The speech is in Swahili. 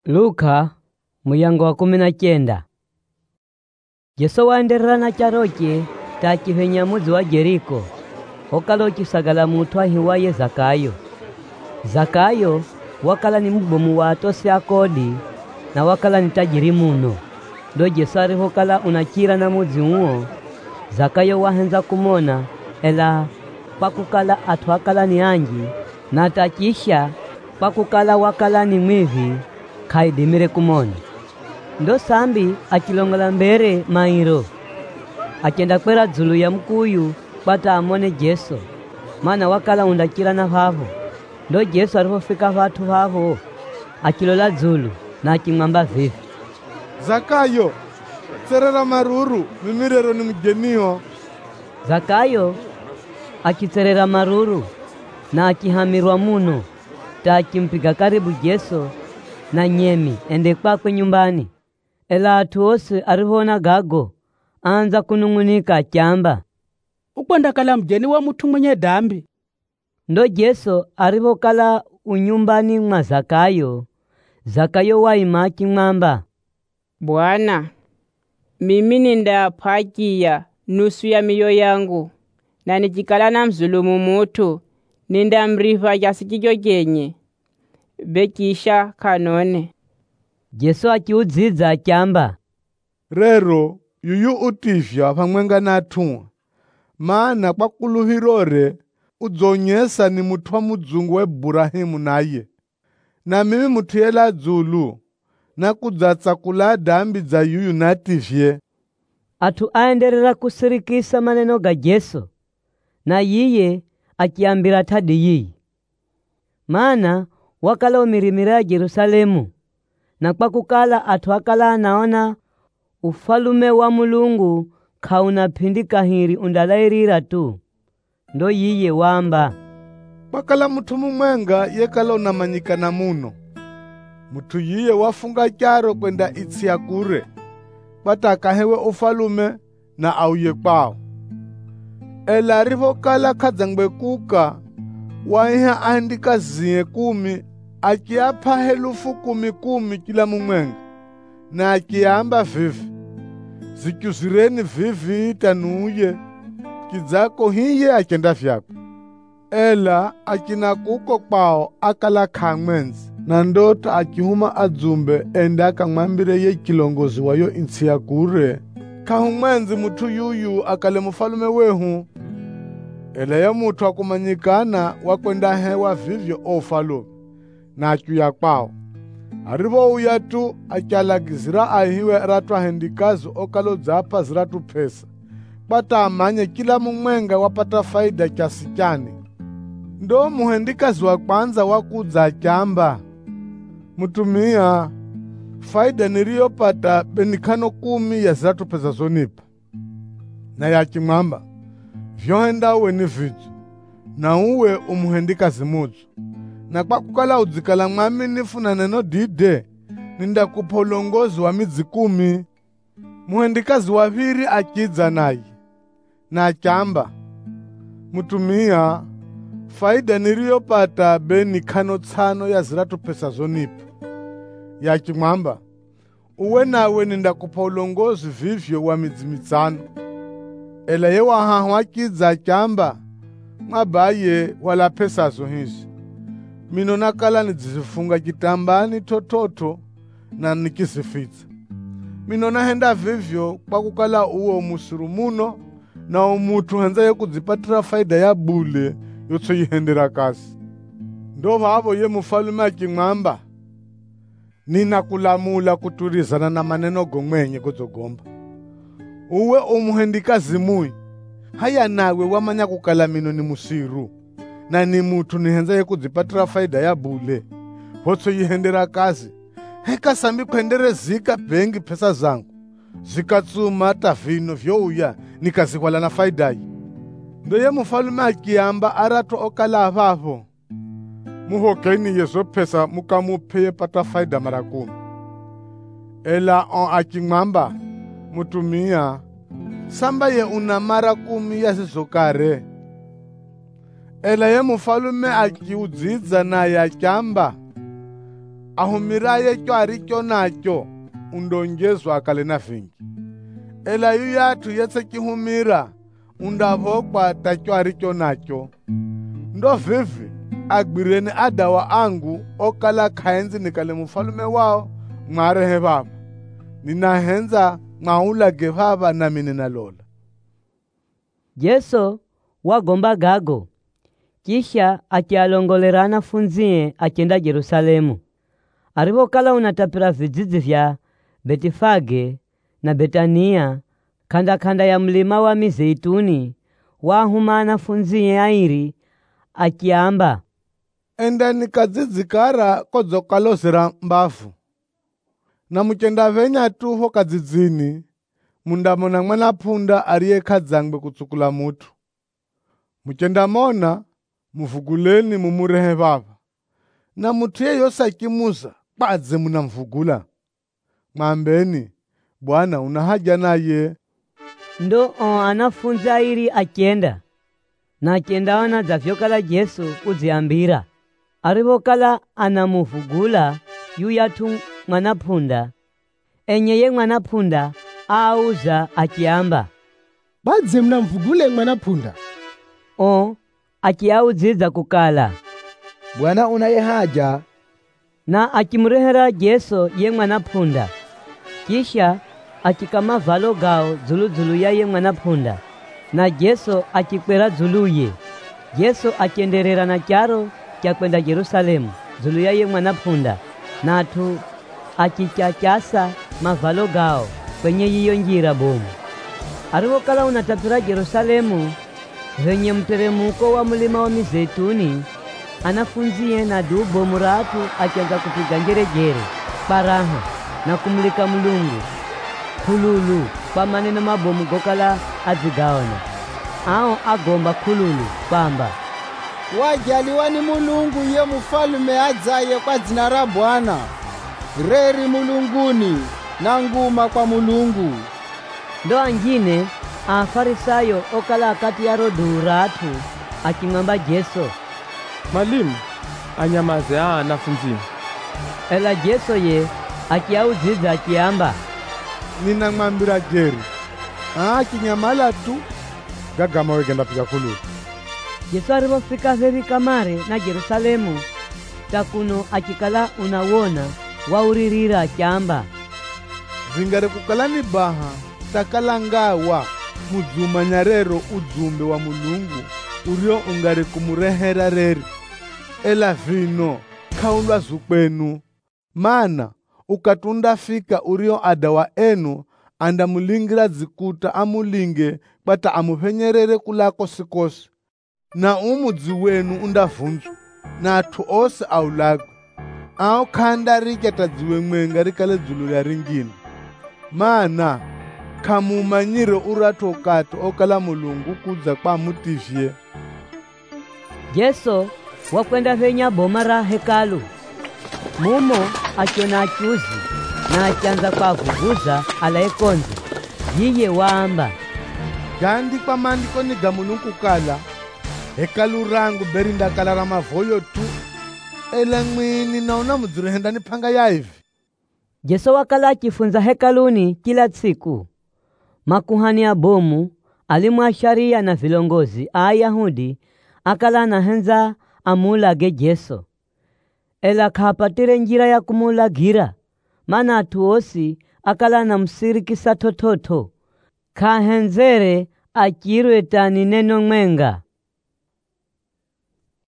Luka muyango wa 19. Yesu waenderera na charoche takihenya mudzi wa Jeriko okala ochisagala mutu ahiwaye Zakayo. Zakayo wakala ni mubomu wa atosi akodi na wakala ni tajiri muno. Ndo Yesu arihokala unachira na mudzi uo, Zakayo wahenza kumona ela pakukala atu akala ni anji na takisha pakukala wakala ni mwivi kaidimire kumona. Ndo sambi akilongola mbere mairo akenda kwera dzulu ya mkuyu pata amone Yesu, mana wakala undakira na vavo. Ndo Yesu alipofika vatu vavo akilola dzulu na akimwamba vivi, Zakayo, tserera maruru, mimirero ni mgeniho. Zakayo akitserera maruru na akihamirwa muno takimpiga karibu Yesu na nyemi ende kwakwe nyumbani. Ela atu ose arivona gago anza kunung'unika chamba, ukwendakala mgeni wa mutu mwenye dambi. Ndo Yesu arivokala unyumbani mwa Zakayo, Zakayo waima akimwamba, Bwana, mimi nindapakia nusu ya miyo yangu, na nijikala na mzulumu mutu nindamriva kiasi kicho kenye bekisha kanone. Yesu akiudzidza achamba, Rero yuyu utifya pamwenga nathu, maana kwa kuluhirore udzonyesa ni mutu wa mudzungu wa Iburahimu naye. Na mimi mutu yela dzulu na kudzatsa kula dambi za yuyu natifye. atu aenderera kusirikisa maneno ga Yesu na yiye akiambira tadi yiyi, maana wakala umirimira ya Yerusalemu na kwa kukala atu akala anaona ufalume wa Mulungu kaunapindika hiri undalairira tu. Ndo yiye wamba, Kwakala mutu mumwenga yekala unamanyikana muno. Mutu yiye wafunga charo kwenda itsi ya kure, kwata akahewe ufalume na auye kwao. Ela rivokala khadzangwe kuka, waiha ahendika ziye 10 akiapa helufu 10 kila mumwenga, na akiamba vivi, zikuzireni vivi tanuye, kidzako hiye akenda vyako. Ela akina kuko kwao akala kamwenzi, na ndota akihuma adzumbe ende akamwambire ye kilongozi wayo intsi ya kure, kahumwenzi mutu yuyu akale mufalume wehu. Ela ya mutu akumanyikana wakwenda hewa vivyo ofalume na achuya kwao. Arivo uya tu akyalagizira ahiwe ratu ahendikazi okalo dzapa ziratu pesa, kwata amanye kila mumwenga wapata faida kiasi chani. Ndo muhendikazi wa kwanza wakudza akyamba, Mutumia, faida niliyopata benikano 10 ya ziratu pesa zonipa. Na yakimwamba, vyohenda uwe ni vidzo, na uwe umuhendikazi mudzu. Na kwa kukala udzikala mwaminifu na neno dide, nindakupa ulongozi wa midzi 10. Muhendikazi waviri akidza naye na akyamba, Mutumia, faida niliyopata benikano 5 ya ziratu pesa zonipa. Yakimwamba, uwe nawe nindakupa ulongozi vivyo wa midzi 5. Ela ye wahahu akidza akyamba, Mwabaye wala pesa zo hizi. Mino nakala nidzizifunga kitambani tototo na nikizifitsa. Mino nahenda vivyo kwa kukala uwo musuru muno, na umutu henzaye kudzipatira faida ya bule yotsoyihendera kasi. Ndo vavo ye mufalume akimwamba, Ninakulamula kuturizana na maneno gomwenye kudzogomba. Uwe umuhendikazi muyi, haya nawe wamanya kukala mino ni musiru, na ni mutu nihenzaye kudzipatira faida ya bule hotsoyihendera kasi. Heka sambi kuhenderezika bengi pesa zangu, zikatsuma tavino vyouya nikazikwala na faidayi. Ndo ye mufalume akiyamba aratu okala avavo, Muhokeni yezo pesa mukamupeye pata faida mara 10. Ela on akimwamba, Mutumia, samba ye una mara 10 ya zizokare. Ela ye mufalume akiudzidza naye akyamba, ahumiraye chwari chonacho undonjezwa akale na vingi. Ela yuyathu yetse kihumira undavokwa ta chwari chonacho. Ndo vivi agbireni adawa angu okala khaenzi nikale mufalume wao mwarehe baba. Ninahenza mwaulage baba na mine nalola. Yesu wagomba gago. Kisha akialongolera anafunzie akienda Yerusalemu. Arivokala unatapira vijiji vya Betifage na Betania kanda ya mlima wa Mizeituni, wahuma anafunzie airi akiamba, endani kadzizikara kodzokalozera mbafu. Na muchenda venya tuho kadzizini mundamona mwana punda ariye kadzangwe kutsukula mutu. Muchenda mona muvuguleni mumurehe baba. Na mutu yeyosa kimuza kwadze munamvugula. Mwambeni, Bwana una haja naye. Ndo anafunzi airi akienda. Na akienda wana zavyokala Yesu kuziambira. Arivokala anamuvugula yuyatu mwanapunda. Enyeye mwanapunda auza akiamba, badze mnamvugule mwanapunda. akiauziza kukala, Bwana unaye haja. Na akimurehera Yesu ye mwanapunda. Kisha akikama valo gao zuluzulu ya ye mwanapunda. Na Yesu akikwera zuluye. Yesu akienderera na kyaro kya kwenda Yerusalemu zulu ya ye mwanapunda. Natu akichachasa mavalo gao kwenye yiyo njira bomu. Arivokala unatapira Yerusalemu venye mteremuko wa mlima wa Mizeituni, anafunzie na dubo muratu akianza kupiga njerejere paraha na kumulika Mulungu kululu kwa maneno mabomu gokala azigaona. Ao agomba kululu kwamba, Wajaliwa ni Mulungu ye mufalume adzaye kwa dzina ra Bwana. Reri mulunguni na nguma kwa Mulungu. Ndo angine afarisayo okala akati ya roduratu akimwamba Yesu, Mwalimu, anyamaze anafunzi. Ela Yesu ye akiauziza akiamba, Ninamwambira jeri. Kinyamala tu gagama wegenda piga kululu. Yesu arivofika vevi kamare na Yerusalemu, takuno akikala unawona wauririra akiamba, Zingare kukalani baha takalangawa muzuma nyarero ujumbe wa Mulungu urio ungare kumurehera reri. Ela vino kaulwa zukwenu. Mana ukatunda fika urio adawa enu anda mulingira zikuta amulinge bata amupenyerere kulako sikosi. Na umudzi wenu undavunzwa na atu ose aulago. Ao khanda riketa dziwe mwenga rikale dzulu ya ringine. Mana kamumanyire urato kato okala Mulungu kudza kwa mutivye. Yesu wakwenda venya boma ra hekalu. Mumo akiona achuzi na akianza kwa vuguza ala ekonzi. Yiye waamba, Gandi kwa mandiko ni gamununku kala. Hekalu rangu berinda kala ramavoyo tu. Ela mwini naona muzirehenda ni panga ya hivi. Yesu wakala akifunza hekaluni kila siku. Makuhani ya bomu, alimu sharia na vilongozi Ayahudi akala na henza amulage Yesu. Ela kapatire njira ya kumulagira, mana atuosi akala na msirikisa tototo. Kahenzere akirwe tani neno mwenga.